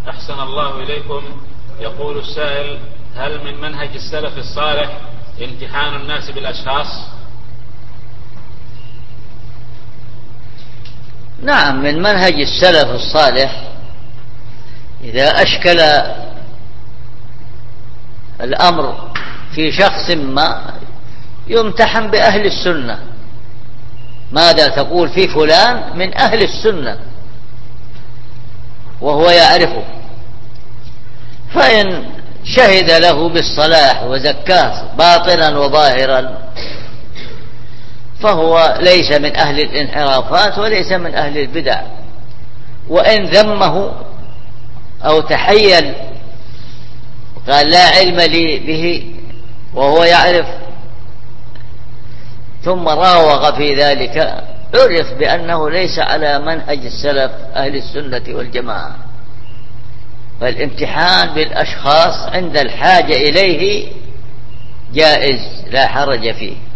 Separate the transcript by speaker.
Speaker 1: أحسن الله إليكم. يقول السائل: هل من منهج السلف الصالح امتحان الناس بالأشخاص؟
Speaker 2: نعم، من منهج السلف الصالح إذا أشكل الأمر في شخص ما يمتحن بأهل السنة. ماذا تقول في فلان من أهل السنة وهو يعرفه، فإن شهد له بالصلاح وزكاه باطنا وظاهرا فهو ليس من أهل الانحرافات وليس من أهل البدع. وإن ذمه أو تحيل قال لا علم لي به وهو يعرف ثم راوغ في ذلك، عرف بأنه ليس على منهج السلف أهل السنة والجماعة. فالامتحان بالأشخاص عند الحاجة إليه جائز لا حرج فيه.